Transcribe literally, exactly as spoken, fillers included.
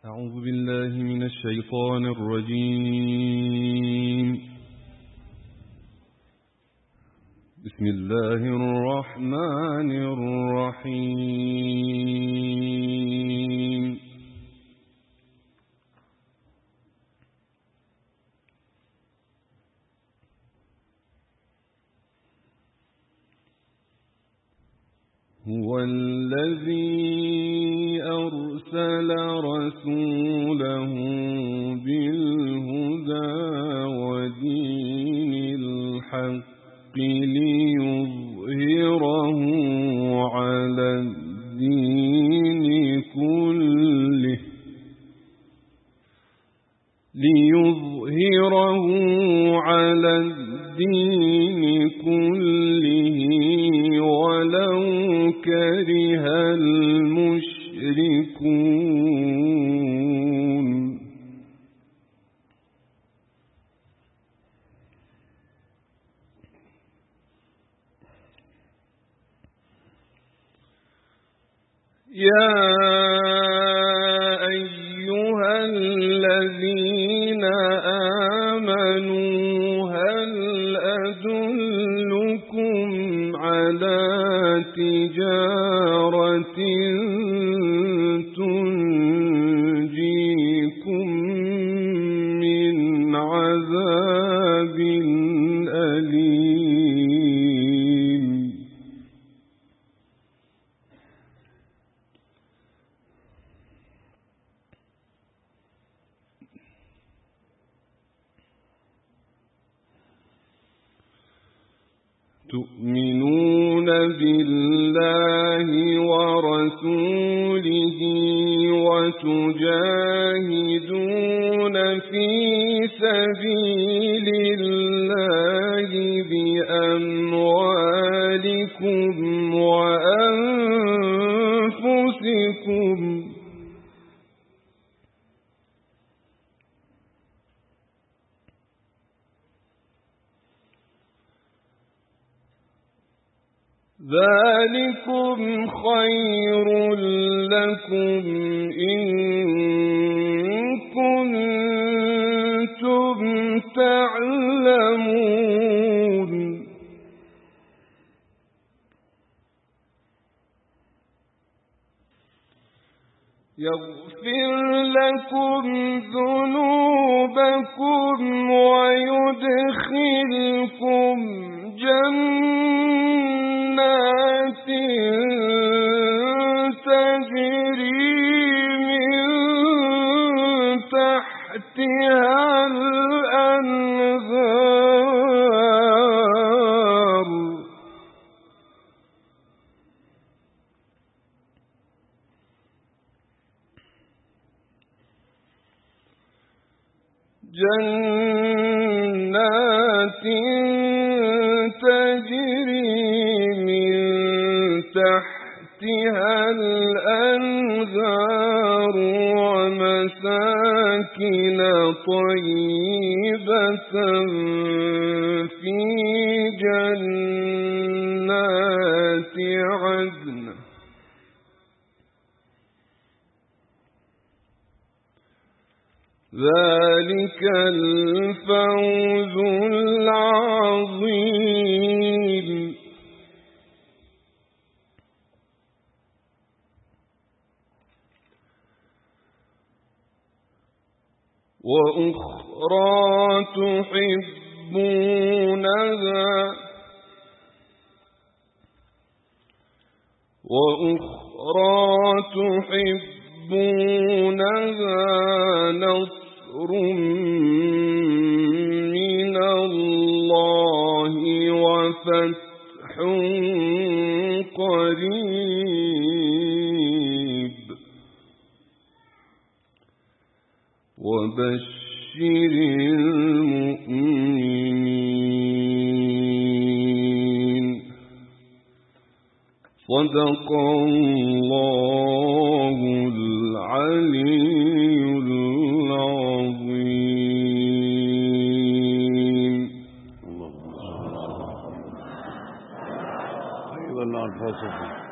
أعوذ بالله من الشيطان الرجيم. بسم الله الرحمن الرحيم. هو الذي أرسل رسوله بالهدى ودين الحق ليظهره على الدين كله ليظهره على الدين كله ولو كره المشركون. يا أيها الذين آمنوا هل أدلكم على تجارة تنجيكم من عذاب أليم. تؤمنون بالله ورسوله وتجاهدون في سبيل الله بأموالكم وأنفسكم. ذلكم خير لكم إن كنتم تعلمون. يغفر لكم ذنوبكم ويدخلكم جنات تجري من تحتها الأنهار جنات تجري من تحتها الأنهار ومساكن طيبة في جنات عدن. ذلك الفوز العظيم. وأخرى تحبونها وأخرى تحبونها نصر من الله وفتح قريب وبشر المؤمنين. صدق الله العلي العظيم. أيضا الفلسفة